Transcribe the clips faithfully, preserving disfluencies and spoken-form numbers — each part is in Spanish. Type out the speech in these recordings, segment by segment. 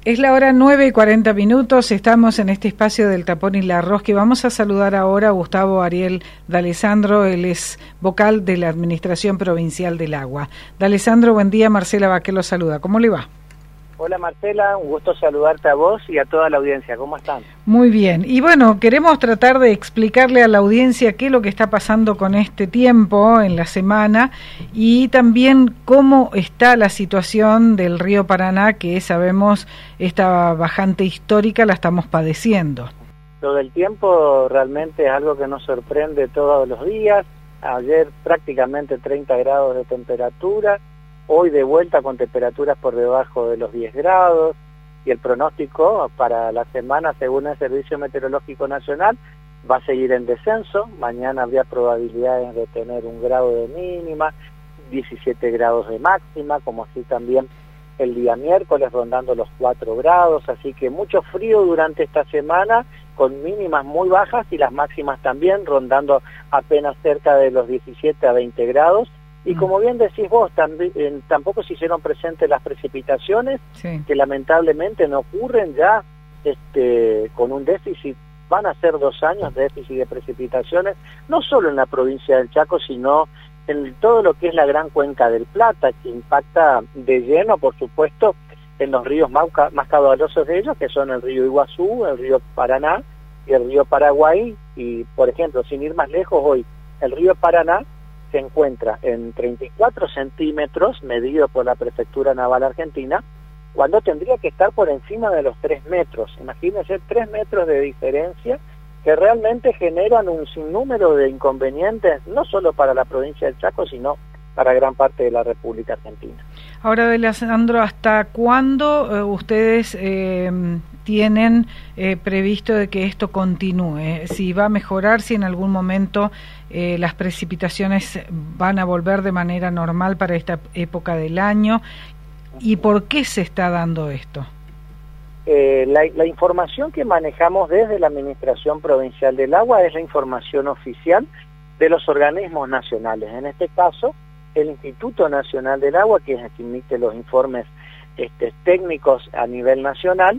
Es la hora nueve y cuarenta minutos, estamos en este espacio del Tapón y la Rosca y vamos a saludar ahora a Gustavo Ariel D'Alessandro, él es vocal de la Administración Provincial del Agua. D'Alessandro, buen día, Marcela Baquer lo saluda, ¿cómo le va? Hola Marcela, un gusto saludarte a vos y a toda la audiencia, ¿cómo están? Muy bien, y bueno, queremos tratar de explicarle a la audiencia qué es lo que está pasando con este tiempo en la semana y también cómo está la situación del río Paraná, que sabemos esta bajante histórica la estamos padeciendo. Lo del tiempo realmente es algo que nos sorprende todos los días. Ayer prácticamente treinta grados de temperatura, hoy de vuelta con temperaturas por debajo de los diez grados, y el pronóstico para la semana, según el Servicio Meteorológico Nacional, va a seguir en descenso. Mañana habría probabilidades de tener un grado de mínima, diecisiete grados de máxima, como así también el día miércoles rondando los cuatro grados, así que mucho frío durante esta semana, con mínimas muy bajas y las máximas también rondando apenas cerca de los diecisiete a veinte grados. Y como bien decís vos, también, eh, tampoco se hicieron presentes las precipitaciones, sí, que lamentablemente no ocurren ya este, con un déficit. Van a ser dos años de déficit de precipitaciones, no solo en la provincia del Chaco, sino en todo lo que es la gran cuenca del Plata, que impacta de lleno, por supuesto, en los ríos más, más caudalosos de ellos, que son el río Iguazú, el río Paraná y el río Paraguay. Y, por ejemplo, sin ir más lejos, hoy el río Paraná se encuentra en treinta y cuatro centímetros, medido por la Prefectura Naval Argentina, cuando tendría que estar por encima de los tres metros. Imagínense, tres metros de diferencia que realmente generan un sinnúmero de inconvenientes, no solo para la provincia del Chaco, sino para gran parte de la República Argentina. Ahora, D'Alessandro, ¿hasta cuándo eh, ustedes eh, tienen eh, previsto de que esto continúe? Si va a mejorar, si en algún momento eh, las precipitaciones van a volver de manera normal para esta época del año, ¿y por qué se está dando esto? Eh, la, la información que manejamos desde la Administración Provincial del Agua es la información oficial de los organismos nacionales. En este caso, el Instituto Nacional del Agua, que es el que emite los informes este, técnicos a nivel nacional.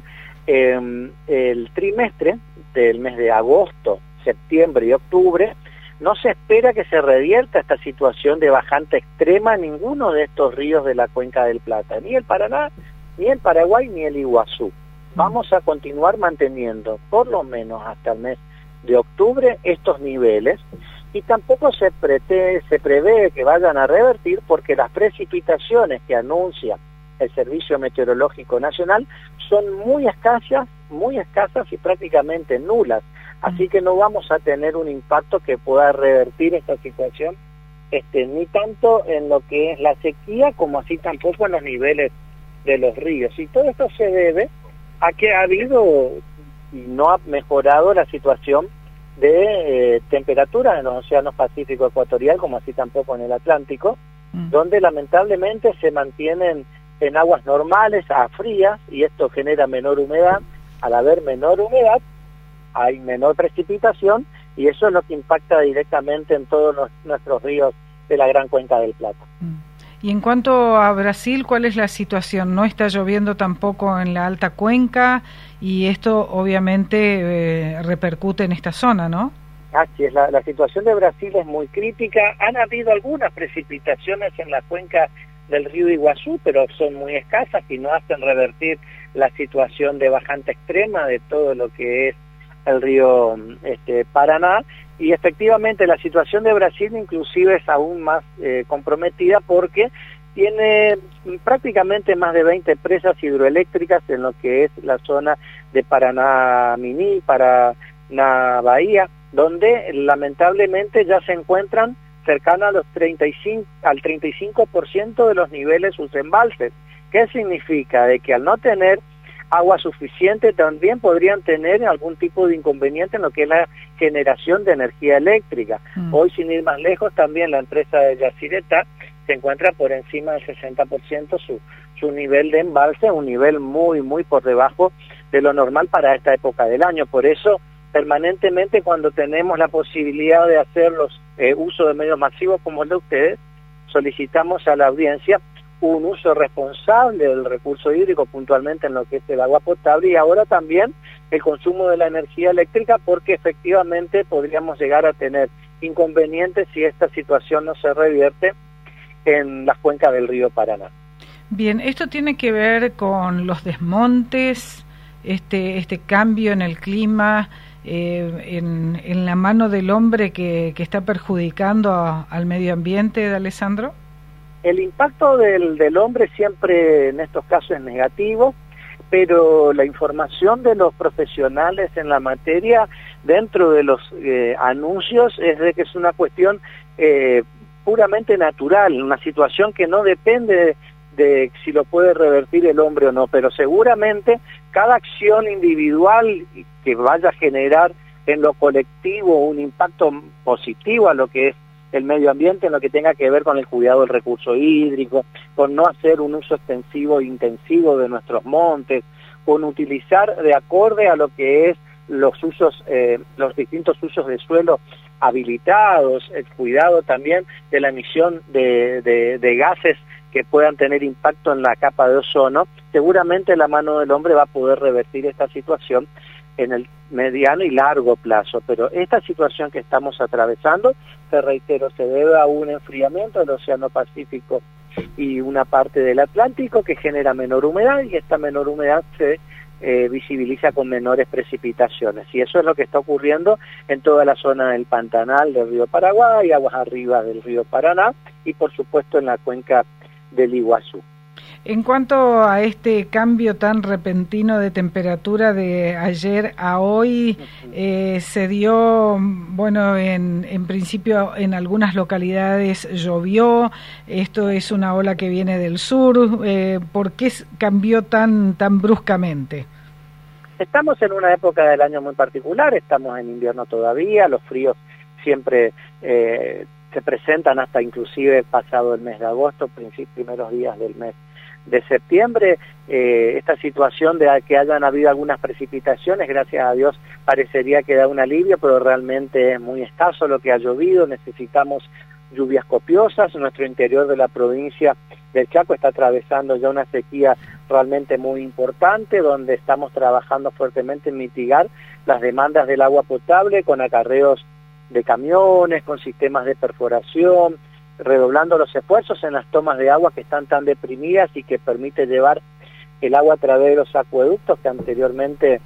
Eh, el trimestre del mes de agosto, septiembre y octubre, no se espera que se revierta esta situación de bajante extrema en ninguno de estos ríos de la Cuenca del Plata, ni el Paraná, ni el Paraguay, ni el Iguazú. Vamos a continuar manteniendo, por lo menos hasta el mes de octubre, estos niveles, y tampoco se, prete, se prevé que vayan a revertir, porque las precipitaciones que anuncia el Servicio Meteorológico Nacional son muy escasas, muy escasas y prácticamente nulas. Así que no vamos a tener un impacto que pueda revertir esta situación, este, ni tanto en lo que es la sequía, como así tampoco en los niveles de los ríos. Y todo esto se debe a que ha habido y no ha mejorado la situación de eh, temperatura en los océanos Pacífico Ecuatorial, como así tampoco en el Atlántico, mm. donde lamentablemente se mantienen en aguas normales a frías, y esto genera menor humedad. Al haber menor humedad, hay menor precipitación, y eso es lo que impacta directamente en todos los, nuestros ríos de la Gran Cuenca del Plata. Mm. Y en cuanto a Brasil, ¿cuál es la situación? No está lloviendo tampoco en la alta cuenca, y esto obviamente eh, repercute en esta zona, ¿no? Así es, la, la situación de Brasil es muy crítica. Han habido algunas precipitaciones en la cuenca del río Iguazú, pero son muy escasas y no hacen revertir la situación de bajante extrema de todo lo que es el río este, Paraná. Y efectivamente la situación de Brasil inclusive es aún más eh, comprometida, porque tiene prácticamente más de veinte presas hidroeléctricas en lo que es la zona de Paraná Mini, Paraná Bahía, donde lamentablemente ya se encuentran cercanas a los treinta y cinco, al treinta y cinco por ciento de los niveles sus embalses. ¿Qué significa? De que al no tener agua suficiente también podrían tener algún tipo de inconveniente en lo que es la generación de energía eléctrica. Mm. Hoy, sin ir más lejos, también la empresa de Yacyretá se encuentra por encima del sesenta por ciento su, su nivel de embalse, un nivel muy, muy por debajo de lo normal para esta época del año. Por eso, permanentemente, cuando tenemos la posibilidad de hacer los, eh, uso de medios masivos como el de ustedes, solicitamos a la audiencia un uso responsable del recurso hídrico, puntualmente en lo que es el agua potable, y ahora también el consumo de la energía eléctrica, porque efectivamente podríamos llegar a tener inconvenientes si esta situación no se revierte en las cuencas del río Paraná. Bien, esto tiene que ver con los desmontes, este este cambio en el clima, eh, en, en la mano del hombre que, que está perjudicando a, al medio ambiente, Alessandro. El impacto del, del hombre siempre en estos casos es negativo, pero la información de los profesionales en la materia dentro de los eh, anuncios es de que es una cuestión eh, puramente natural, una situación que no depende de, de si lo puede revertir el hombre o no, pero seguramente cada acción individual que vaya a generar en lo colectivo un impacto positivo a lo que es el medio ambiente, en lo que tenga que ver con el cuidado del recurso hídrico, con no hacer un uso extensivo e intensivo de nuestros montes, con utilizar de acorde a lo que es los usos, eh, los distintos usos de suelo habilitados, el cuidado también de la emisión de, de, de gases que puedan tener impacto en la capa de ozono. Seguramente la mano del hombre va a poder revertir esta situación en el mediano y largo plazo, pero esta situación que estamos atravesando, te reitero, se debe a un enfriamiento del Océano Pacífico y una parte del Atlántico que genera menor humedad, y esta menor humedad se eh, visibiliza con menores precipitaciones, y eso es lo que está ocurriendo en toda la zona del Pantanal del río Paraguay, aguas arriba del río Paraná y por supuesto en la cuenca del Iguazú. En cuanto a este cambio tan repentino de temperatura de ayer a hoy, eh, se dio, bueno, en, en principio en algunas localidades llovió, esto es una ola que viene del sur, eh, ¿por qué cambió tan, tan bruscamente? Estamos en una época del año muy particular, estamos en invierno todavía, los fríos siempre eh, se presentan hasta inclusive pasado el mes de agosto, primeros días del mes de septiembre. Eh, esta situación de que hayan habido algunas precipitaciones, gracias a Dios parecería que da un alivio, pero realmente es muy escaso lo que ha llovido, necesitamos lluvias copiosas. Nuestro interior de la provincia del Chaco está atravesando ya una sequía realmente muy importante, donde estamos trabajando fuertemente en mitigar las demandas del agua potable con acarreos de camiones, con sistemas de perforación, redoblando los esfuerzos en las tomas de agua que están tan deprimidas y que permite llevar el agua a través de los acueductos, que anteriormente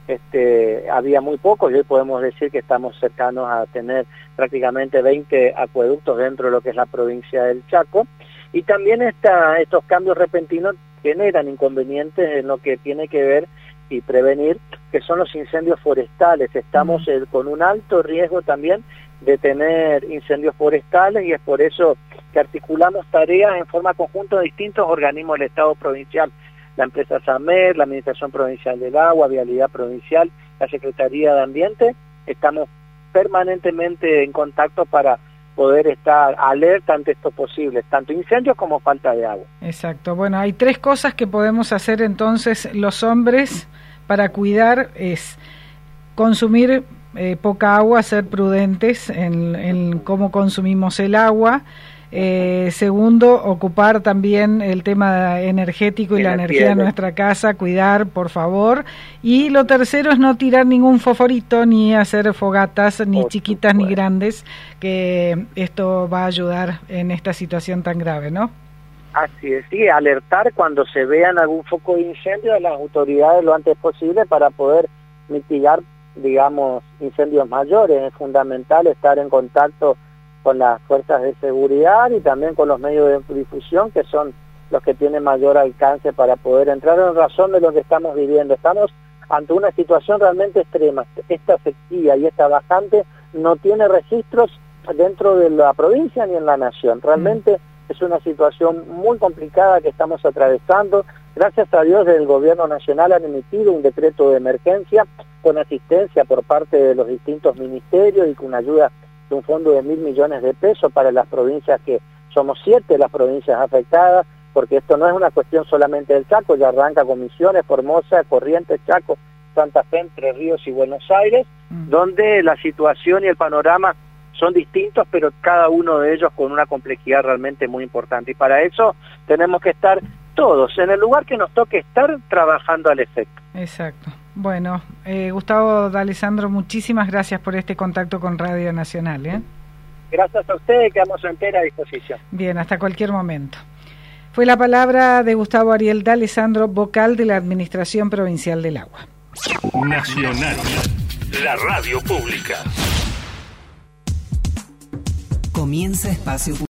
este, había muy pocos, y hoy podemos decir que estamos cercanos a tener prácticamente veinte acueductos dentro de lo que es la provincia del Chaco. Y también esta, estos cambios repentinos generan inconvenientes en lo que tiene que ver y prevenir, que son los incendios forestales. Estamos eh, con un alto riesgo también de tener incendios forestales, y es por eso que articulamos tareas en forma conjunta de distintos organismos del Estado provincial, la empresa SAMER, la Administración Provincial del Agua, Vialidad Provincial, la Secretaría de Ambiente. Estamos permanentemente en contacto para poder estar alerta ante estos posibles, tanto incendios como falta de agua. Exacto. Bueno, hay tres cosas que podemos hacer entonces los hombres para cuidar, es consumir eh, poca agua, ser prudentes en, en cómo consumimos el agua. Eh, segundo, ocupar también el tema energético y la energía en nuestra casa, cuidar, por favor. Y lo tercero es no tirar ningún fosforito, ni hacer fogatas, ni chiquitas ni grandes, que esto va a ayudar en esta situación tan grave, ¿no? Así es, sí, alertar cuando se vean algún foco de incendio a las autoridades lo antes posible para poder mitigar, digamos, incendios mayores. Es fundamental estar en contacto con las fuerzas de seguridad y también con los medios de difusión, que son los que tienen mayor alcance para poder entrar en razón de lo que estamos viviendo. Estamos ante una situación realmente extrema. Esta sequía y esta bajante no tiene registros dentro de la provincia ni en la nación. Realmente mm. es una situación muy complicada que estamos atravesando. Gracias a Dios, desde el Gobierno Nacional han emitido un decreto de emergencia con asistencia por parte de los distintos ministerios y con ayuda de un fondo de mil millones de pesos para las provincias, que somos siete las provincias afectadas, porque esto no es una cuestión solamente del Chaco, ya arranca con Misiones, Formosa, Corrientes, Chaco, Santa Fe, Entre Ríos y Buenos Aires, mm. donde la situación y el panorama son distintos, pero cada uno de ellos con una complejidad realmente muy importante. Y para eso tenemos que estar todos en el lugar que nos toque estar trabajando al efecto. Exacto. Bueno, eh, Gustavo D'Alessandro, muchísimas gracias por este contacto con Radio Nacional. ¿eh? Gracias a ustedes, quedamos en entera disposición. Bien, hasta cualquier momento. Fue la palabra de Gustavo Ariel D'Alessandro, vocal de la Administración Provincial del Agua. Nacional, la radio pública. Comienza Espacio